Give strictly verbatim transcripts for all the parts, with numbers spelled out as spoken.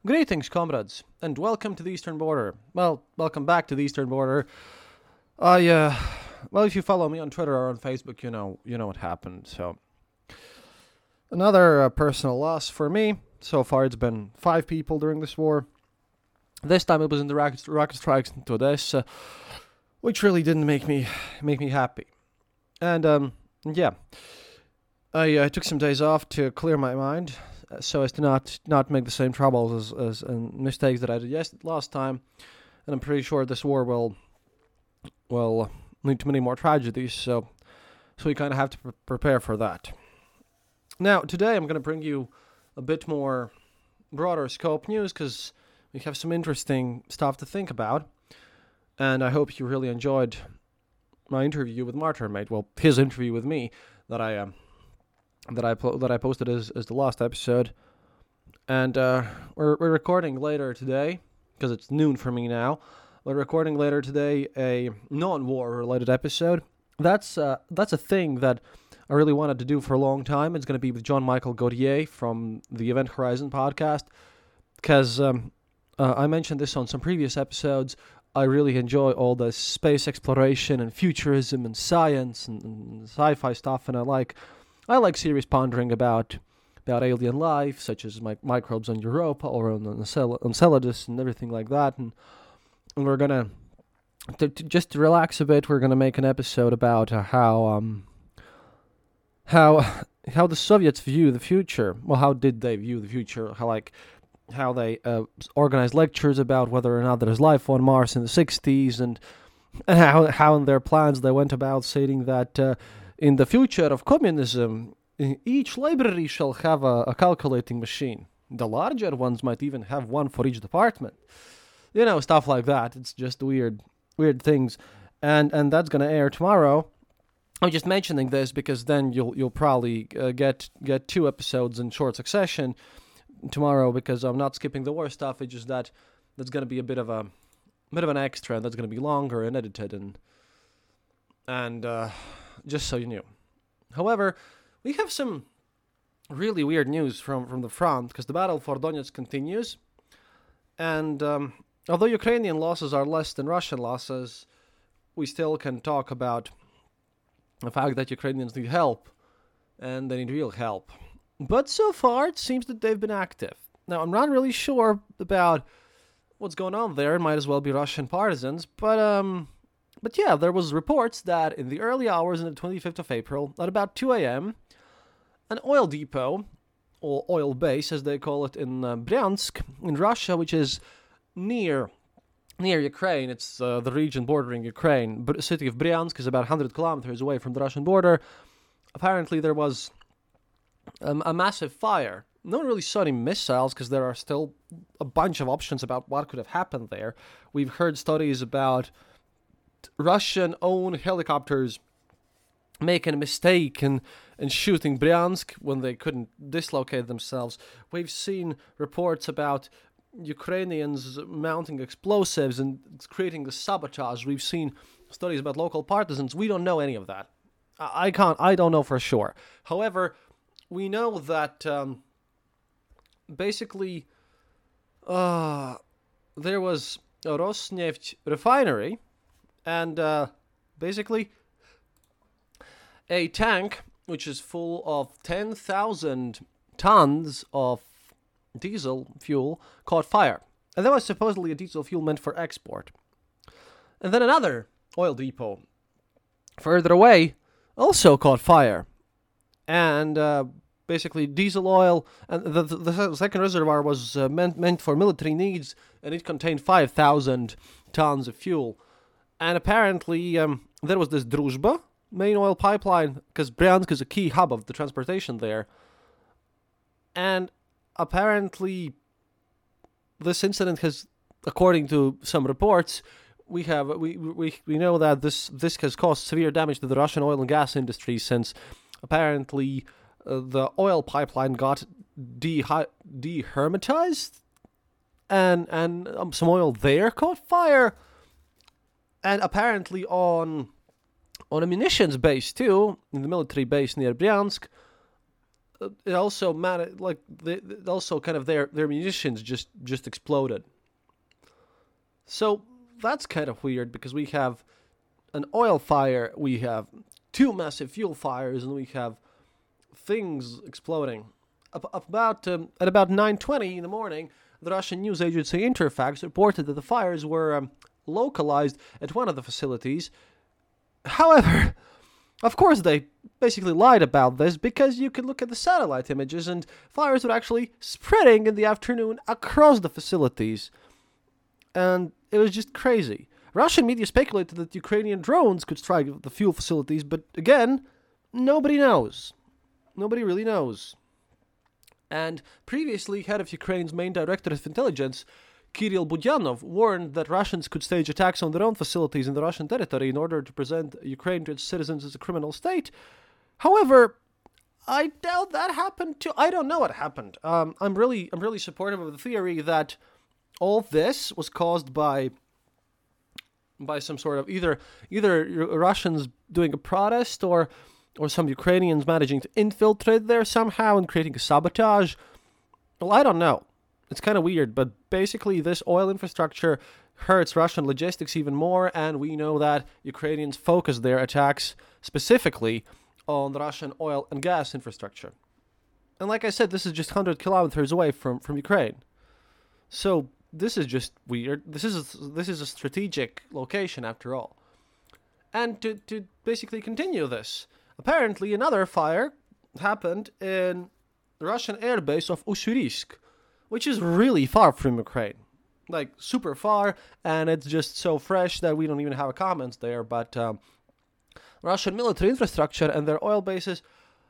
Greetings, comrades, and welcome to the Eastern Border. Well, welcome back to the Eastern Border. I, uh, well, if you follow me on Twitter or on Facebook, you know, you know what happened. So, another uh, personal loss for me. So far, it's been five people during this war. This time, it was in the rocket, rocket strikes into Odessa, which really didn't make me make me happy. And um, yeah, I uh, took some days off to clear my mind, so as to not not make the same troubles as, as and mistakes that I did yes, last time. And I'm pretty sure this war will will lead to many more tragedies, so so we kind of have to pre- prepare for that. Now, today I'm going to bring you a bit more broader scope news, because we have some interesting stuff to think about, and I hope you really enjoyed my interview with Martyrmate, well, his interview with me, that I um, that I po- that I posted as, as the last episode. And uh, we're we're recording later today, because it's noon for me now. We're recording later today a non-war related episode. That's uh, that's a thing that I really wanted to do for a long time. It's going to be with John Michael Gauthier from the Event Horizon podcast, because um, uh, I mentioned this on some previous episodes. I really enjoy all the space exploration and futurism and science and, and sci-fi stuff, and I like I like serious pondering about about alien life, such as my, microbes on Europa or on Encel- Enceladus and everything like that. And, and we're gonna to, to, just to relax a bit. We're gonna make an episode about uh, how um how how the Soviets view the future. Well, how did they view the future? How like how they uh, organized lectures about whether or not there's life on Mars in the sixties, and, and how how in their plans they went about stating that uh, in the future of communism, each library shall have a, a calculating machine. The larger ones might even have one for each department. You know, stuff like that. It's just weird, weird things, and and that's gonna air tomorrow. I'm just mentioning this because then you'll you'll probably uh, get get two episodes in short succession tomorrow, because I'm not skipping the war stuff. It's just that that's gonna be a bit of a bit of an extra, and that's gonna be longer and edited, and and uh, just so you knew. However, we have some really weird news from, from the front, because the battle for Donetsk continues, and um, although Ukrainian losses are less than Russian losses, we still can talk about the fact that Ukrainians need help, and they need real help. But so far, it seems that they've been active. Now, I'm not really sure about what's going on there. It might as well be Russian partisans, but um, but yeah, there was reports that in the early hours on the twenty-fifth of April, at about two a.m., an oil depot, or oil base as they call it in uh, Bryansk, in Russia, which is near near Ukraine. It's uh, the region bordering Ukraine. But the city of Bryansk is about one hundred kilometers away from the Russian border. Apparently there was um, a massive fire. No one really saw any missiles, because there are still a bunch of options about what could have happened there. We've heard stories about Russian-owned helicopters making a mistake and, and shooting Bryansk when they couldn't dislocate themselves. We've seen reports about Ukrainians mounting explosives and creating the sabotage. We've seen stories about local partisans. We don't know any of that. I, I can't, I don't know for sure. However, we know that um, basically uh, there was a Rosneft refinery, and uh, basically a tank which is full of ten thousand tons of diesel fuel caught fire. And that was supposedly a diesel fuel meant for export. And then another oil depot further away also caught fire. And uh, basically diesel oil, and the, the, the second reservoir was uh, meant, meant for military needs, and it contained five thousand tons of fuel. And apparently um, there was this Druzhba main oil pipeline, because Bryansk is a key hub of the transportation there. And apparently this incident has, according to some reports, we have we we we know that this this has caused severe damage to the Russian oil and gas industry, since apparently uh, the oil pipeline got de dehermetized, and and um, some oil there caught fire, and apparently on on a munitions base too, in the military base near Bryansk, uh, it also man like they, also kind of their their munitions just just exploded. So that's kind of weird because we have an oil fire, we have two massive fuel fires, and we have things exploding. Up, up about um, at about nine twenty in the morning, the Russian news agency Interfax reported that the fires were um, localized at one of the facilities. However, of course, they basically lied about this because you could look at the satellite images and fires were actually spreading in the afternoon across the facilities. And it was just crazy. Russian media speculated that Ukrainian drones could strike the fuel facilities, but again, nobody knows. Nobody really knows. And previously, head of Ukraine's main director of intelligence, Kirill Budyanov, warned that Russians could stage attacks on their own facilities in the Russian territory in order to present Ukraine to its citizens as a criminal state. However, I doubt that happened too. I don't know what happened. Um, I'm really, I'm really supportive of the theory that all this was caused by, by some sort of either either Russians doing a protest or, or some Ukrainians managing to infiltrate there somehow and creating a sabotage. Well, I don't know. It's kind of weird, but basically this oil infrastructure hurts Russian logistics even more, and we know that Ukrainians focus their attacks specifically on the Russian oil and gas infrastructure. And like I said, this is just one hundred kilometers away from, from Ukraine. So this is just weird. This is a, this is a strategic location after all. And to, to basically continue this, apparently another fire happened in the Russian airbase of Ussurisk, which is really far from Ukraine. Like, super far, and it's just so fresh that we don't even have a comments there, but um, Russian military infrastructure and their oil bases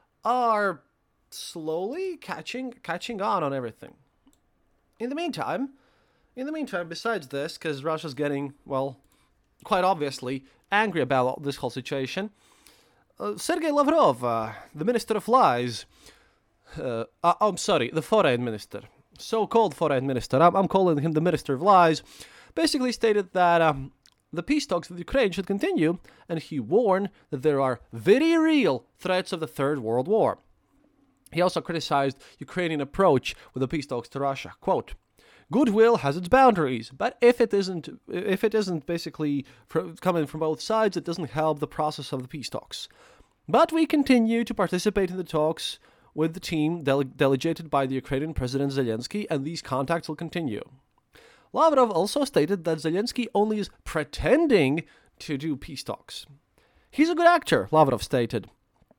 are slowly catching catching on on everything. In the meantime, in the meantime, besides this, because Russia's getting, well, quite obviously angry about this whole situation, uh, Sergei Lavrov, uh, the Minister of Lies, uh, uh, I'm sorry, the Foreign Minister, so-called Foreign Minister, I'm, I'm calling him the Minister of Lies, basically stated that um, the peace talks with Ukraine should continue, and he warned that there are very real threats of the Third World War. He also criticized Ukrainian approach with the peace talks to Russia. Quote, "Goodwill has its boundaries, but if it isn't, if it isn't basically fr- coming from both sides, it doesn't help the process of the peace talks. But we continue to participate in the talks with the team dele- delegated by the Ukrainian President Zelensky, and these contacts will continue." Lavrov also stated that Zelensky only is pretending to do peace talks. He's a good actor, Lavrov stated.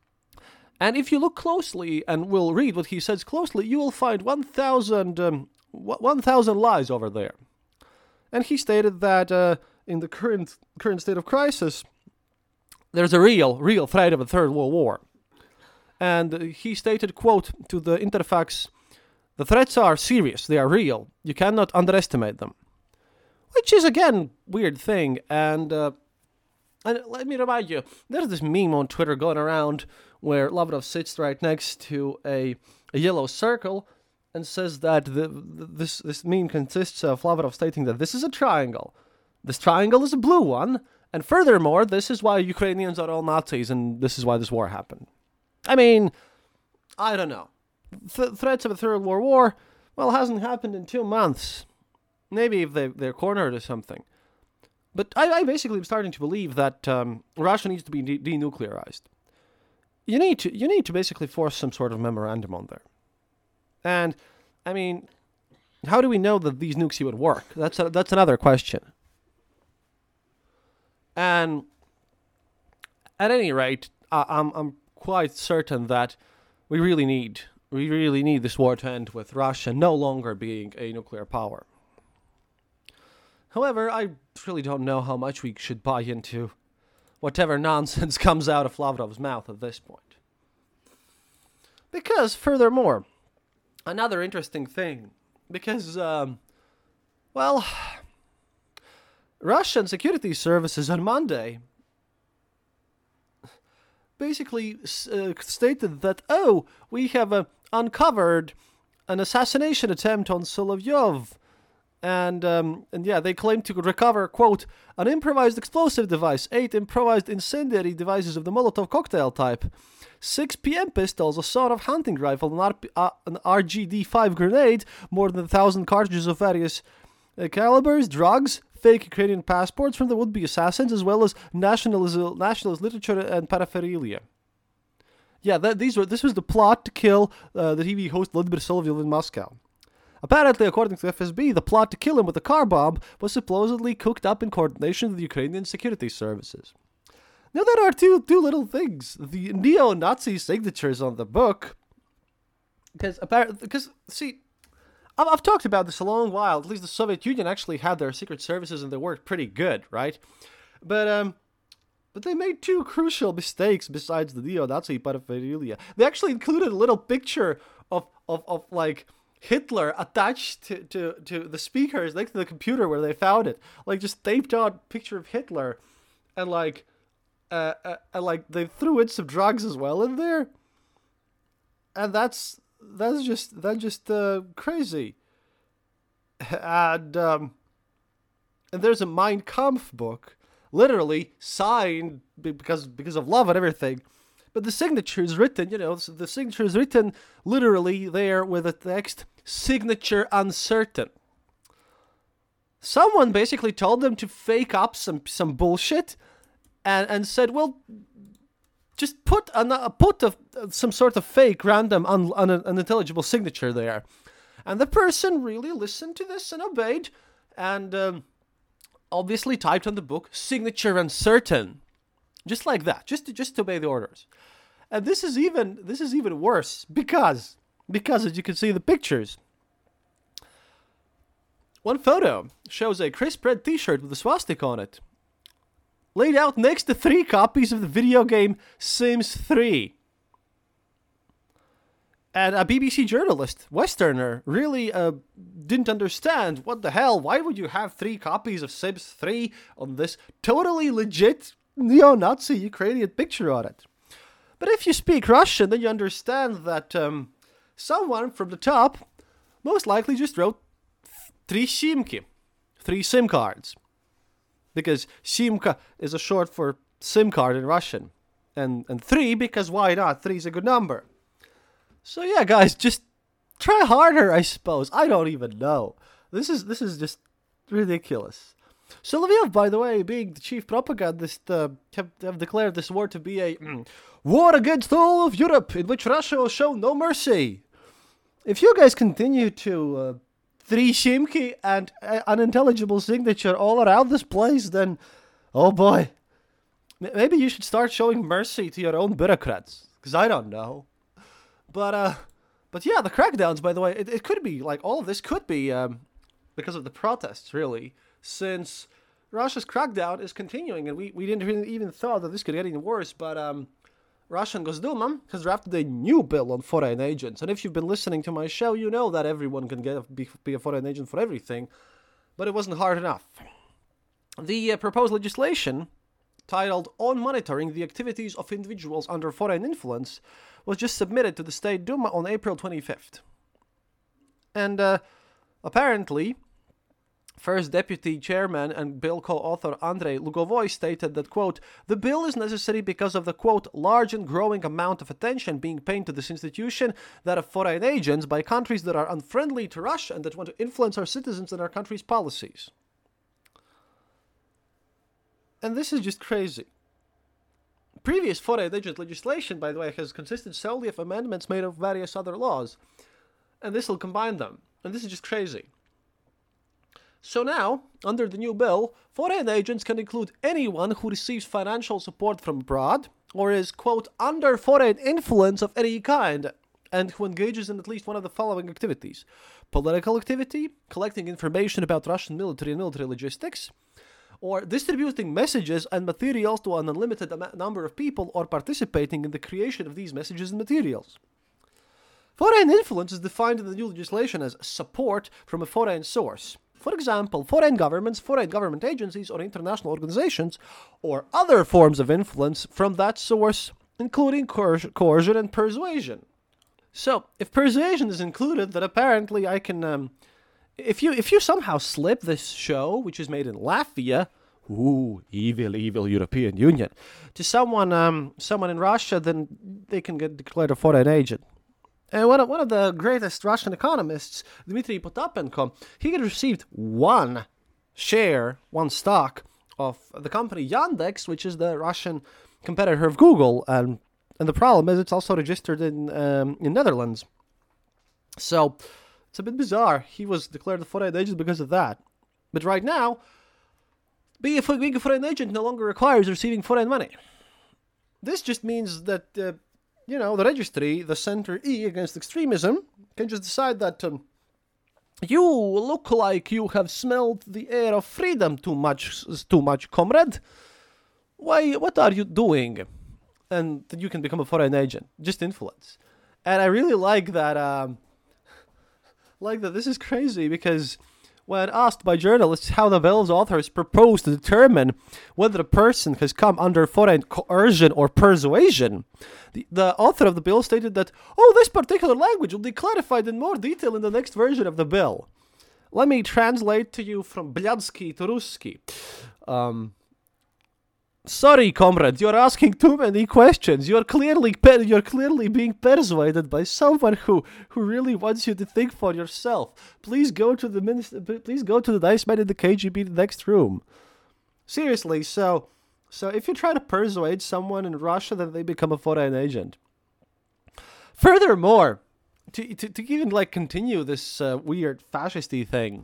And if you look closely and will read what he says closely, you will find one thousand um, one thousand lies over there. And he stated that uh, in the current current state of crisis, there's a real, real threat of a Third World War. And he stated, quote, to the Interfax, "The threats are serious, they are real, you cannot underestimate them." Which is, again, weird thing, and, uh, and let me remind you, there's this meme on Twitter going around where Lavrov sits right next to a, a yellow circle and says that the, the, this, this meme consists of Lavrov stating that this is a triangle, this triangle is a blue one, and furthermore, this is why Ukrainians are all Nazis, and this is why this war happened. I mean, I don't know. Th- threats of a Third World War, well, hasn't happened in two months. Maybe if they, they're cornered or something. But I, I basically am starting to believe that um, Russia needs to be de- denuclearized. You need to you need to basically force some sort of memorandum on there. And, I mean, how do we know that these nukes would work? That's a, that's another question. And at any rate, I, I'm I'm quite certain that we really need we really need this war to end with Russia no longer being a nuclear power. However, I really don't know how much we should buy into whatever nonsense comes out of Lavrov's mouth at this point. Because, furthermore, another interesting thing, because, um, well, Russian security services on Monday basically uh, stated that, oh, we have uh, uncovered an assassination attempt on Solovyov And, um, and yeah, they claim to recover, quote, an improvised explosive device, eight improvised incendiary devices of the Molotov cocktail type, six P M pistols, a sawed-off hunting rifle, an, R P, uh, an R G D five grenade, more than a thousand cartridges of various uh, calibers, drugs, fake Ukrainian passports from the would-be assassins, as well as nationalist, nationalist literature and paraphernalia. Yeah, that, these were. This was the plot to kill uh, the T V host Vladimir Solovyov in Moscow. Apparently, according to F S B, the plot to kill him with a car bomb was supposedly cooked up in coordination with the Ukrainian security services. Now, there are two two little things. The neo-Nazi signatures on the book, because apparently, because see, I've, I've talked about this a long while. At least the Soviet Union actually had their secret services and they worked pretty good, right? But um, but they made two crucial mistakes besides the neo-Nazi paraphernalia. They actually included a little picture of of of like Hitler attached to, to, to the speakers next to the computer where they found it. Like, just taped on picture of Hitler. And, like, uh, uh, and, like, they threw in some drugs as well in there. And that's, that's just, that's just, uh, crazy. And, um, and there's a Mein Kampf book, literally signed because, because of love and everything. But the signature is written, you know, the signature is written literally there with the text, signature uncertain. Someone basically told them to fake up some, some bullshit and, and said, well, just put an, uh, put a, some sort of fake, random, un, un, unintelligible signature there. And the person really listened to this and obeyed and um, obviously typed on the book, signature uncertain. Just like that, just to, just to obey the orders. And this is even this is even worse because because as you can see in the pictures, one photo shows a crisp red T-shirt with a swastika on it, laid out next to three copies of the video game Sims three. And a B B C journalist, Westerner, really uh, didn't understand what the hell. Why would you have three copies of Sims three on this totally legit neo-Nazi Ukrainian picture on it? But if you speak Russian, then you understand that um, someone from the top most likely just wrote three simki, three SIM cards. Because simka is a short for SIM card in Russian. And, and three, because why not? Three is a good number. So yeah, guys, just try harder, I suppose. I don't even know. This is this is just ridiculous. Solovyov, by the way, being the chief propagandist, uh, have, have declared this war to be a mm, war against all of Europe, in which Russia will show no mercy. If you guys continue to uh, three shimki and uh, unintelligible signature all around this place, then, oh boy, M- maybe you should start showing mercy to your own bureaucrats, because I don't know. But, uh, but yeah, the crackdowns, by the way, it, it could be, like, all of this could be um, because of the protests, really. Since Russia's crackdown is continuing, and we, we didn't really even thought that this could get any worse, but um, Russian Gosduma has drafted a new bill on foreign agents. And if you've been listening to my show, you know that everyone can get be, be a foreign agent for everything, but it wasn't hard enough. The uh, proposed legislation, titled On Monitoring the Activities of Individuals Under Foreign Influence, was just submitted to the State Duma on April twenty-fifth. And uh, apparently, First Deputy Chairman and bill co-author Andrei Lugovoy stated that, quote, the bill is necessary because of the, quote, large and growing amount of attention being paid to this institution, that of foreign agents by countries that are unfriendly to Russia and that want to influence our citizens and our country's policies. And this is just crazy. Previous foreign agent legislation, by the way, has consisted solely of amendments made of various other laws. And this will combine them. And this is just crazy. So now, under the new bill, foreign agents can include anyone who receives financial support from abroad, or is, quote, under foreign influence of any kind, and who engages in at least one of the following activities: political activity, collecting information about Russian military and military logistics, or distributing messages and materials to an unlimited am- number of people, or participating in the creation of these messages and materials. Foreign influence is defined in the new legislation as support from a foreign source. For example, foreign governments, foreign government agencies, or international organizations, or other forms of influence from that source, including coer- coercion and persuasion. So, if persuasion is included, then apparently I can um, if you if you somehow slip this show, which is made in Latvia, ooh, evil, evil European Union, to someone um someone in Russia, then they can get declared a foreign agent. And one of, one of the greatest Russian economists, Dmitry Potapenko, he had received one share, one stock of the company Yandex, which is the Russian competitor of Google, and and the problem is it's also registered in um, in Netherlands. So it's a bit bizarre. He was declared a foreign agent because of that. But right now, being a, being a foreign agent no longer requires receiving foreign money. This just means that, uh, you know, the registry, the Center E Against Extremism, can just decide that um, you look like you have smelled the air of freedom too much, too much, comrade. Why, what are you doing? And then you can become a foreign agent. Just influence. And I really like that, um, like that this is crazy, because when asked by journalists how the bill's authors propose to determine whether a person has come under foreign coercion or persuasion, the, the author of the bill stated that, oh, this particular language will be clarified in more detail in the next version of the bill. Let me translate to you from Blyadsky to Ruski. Um... Sorry, comrade, you're asking too many questions. You're clearly pe- you're clearly being persuaded by someone who, who really wants you to think for yourself. Please go to the minister. Please go to the nice man in the K G B, the next room. Seriously, so so if you try to persuade someone in Russia, then they become a foreign agent. Furthermore, to to, to even like continue this uh, weird fascisty thing,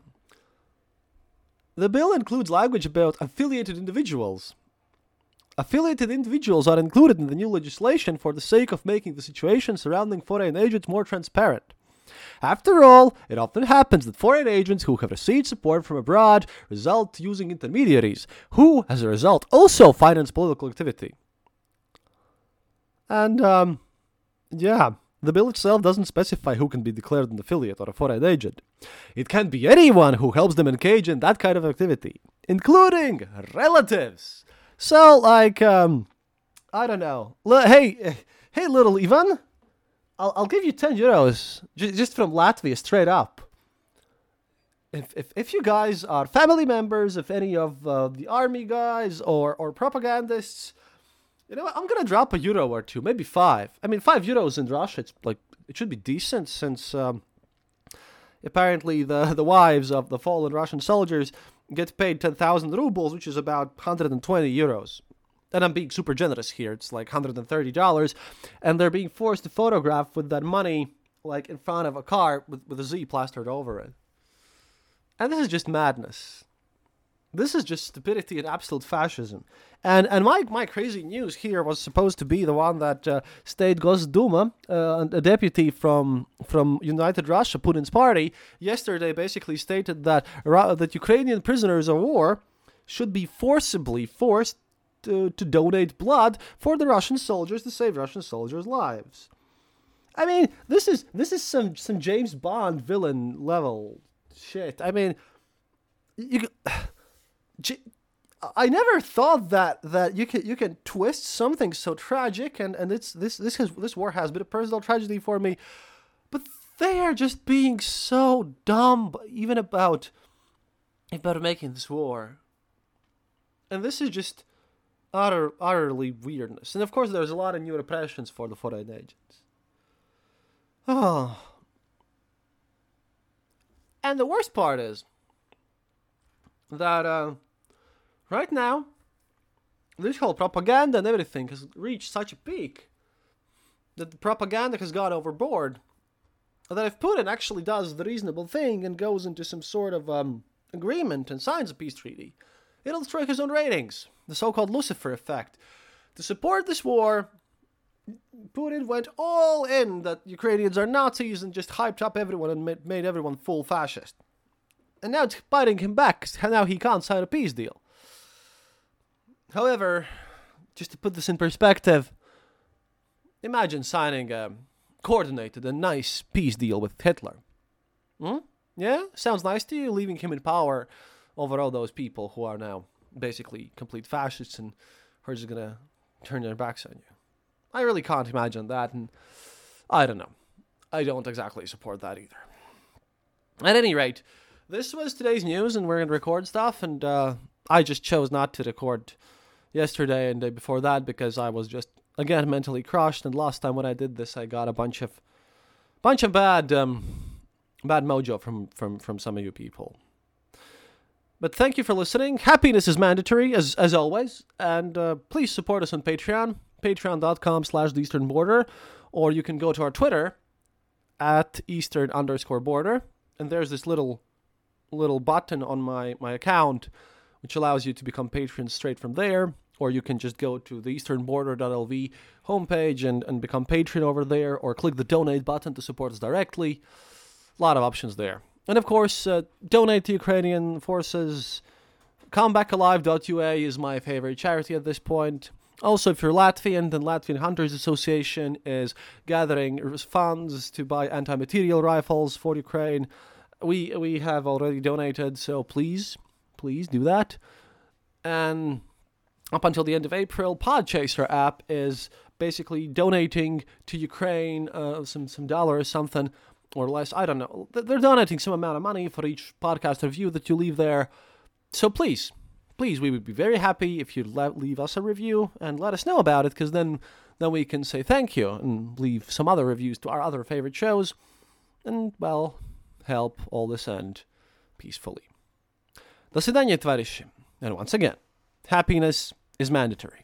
the bill includes language about affiliated individuals. Affiliated individuals are included in the new legislation for the sake of making the situation surrounding foreign agents more transparent. After all, it often happens that foreign agents who have received support from abroad result using intermediaries, who, as a result, also finance political activity. And, um, yeah, the bill itself doesn't specify who can be declared an affiliate or a foreign agent. It can be anyone who helps them engage in that kind of activity, including relatives. So, like, um, I don't know. L- hey, hey, little Ivan, I'll I'll give you ten euros j- just from Latvia, straight up. If if if you guys are family members of any of uh, the army guys or or propagandists, you know what? I'm gonna drop a euro or two, maybe five. I mean, five euros in Russia, it's like it should be decent, since um, apparently the the wives of the fallen Russian soldiers get paid ten thousand rubles, which is about one hundred twenty euros. And I'm being super generous here. It's like one hundred thirty dollars. And they're being forced to photograph with that money, like, in front of a car with, with a Z plastered over it. And this is just madness. This is just stupidity and absolute fascism. And and my, my crazy news here was supposed to be the one that uh, State Gosduma, uh, a deputy from from United Russia, Putin's party, yesterday basically stated that uh, that Ukrainian prisoners of war should be forcibly forced to, to donate blood for the Russian soldiers to save Russian soldiers' lives. I mean, this is this is some, some James Bond villain level shit. I mean, you. I never thought that, that you can you can twist something so tragic, and, and it's this this has this war has been a personal tragedy for me, but they are just being so dumb, even about about making this war, and this is just utter utterly weirdness. And of course, there's a lot of new repressions for the foreign agents. Oh, and the worst part is that. Uh, Right now, this whole propaganda and everything has reached such a peak that the propaganda has gone overboard. That if Putin actually does the reasonable thing and goes into some sort of um, agreement and signs a peace treaty, it'll destroy his own ratings, the so-called Lucifer effect. To support this war, Putin went all in that Ukrainians are Nazis and just hyped up everyone and made, made everyone full fascist. And now it's biting him back, because now he can't sign a peace deal. However, just to put this in perspective, imagine signing a coordinated and nice peace deal with Hitler. Hmm? Yeah? Sounds nice to you, leaving him in power over all those people who are now basically complete fascists and who are just gonna turn their backs on you. I really can't imagine that, and I don't know. I don't exactly support that either. At any rate, this was today's news, and we're going to record stuff, and uh, I just chose not to record yesterday and the day before that because I was just, again, mentally crushed, and last time when I did this, I got a bunch of bunch of bad um, bad mojo from, from, from some of you people. But thank you for listening. Happiness is mandatory, as as always, and uh, please support us on Patreon, patreon.com slash the Eastern Border, or you can go to our Twitter, at Eastern underscore border, and there's this little little button on my, my account which allows you to become patrons straight from there, or you can just go to the eastern border dot l v homepage and, and become patron over there, or click the donate button to support us directly. A lot of options there. And of course, uh, donate to Ukrainian forces. comeback alive dot u a is my favorite charity at this point. Also, if you're Latvian, then Latvian Hunters Association is gathering funds to buy anti-materiel rifles for Ukraine. We we have already donated, so please, please do that. And up until the end of April, Podchaser app is basically donating to Ukraine uh, some, some dollar or something, or less, I don't know. They're donating some amount of money for each podcast review that you leave there. So please, please, we would be very happy if you'd le- leave us a review and let us know about it, because then, then we can say thank you and leave some other reviews to our other favorite shows and, well, help all this end peacefully. До свидания, товарищи. And once again, happiness is mandatory.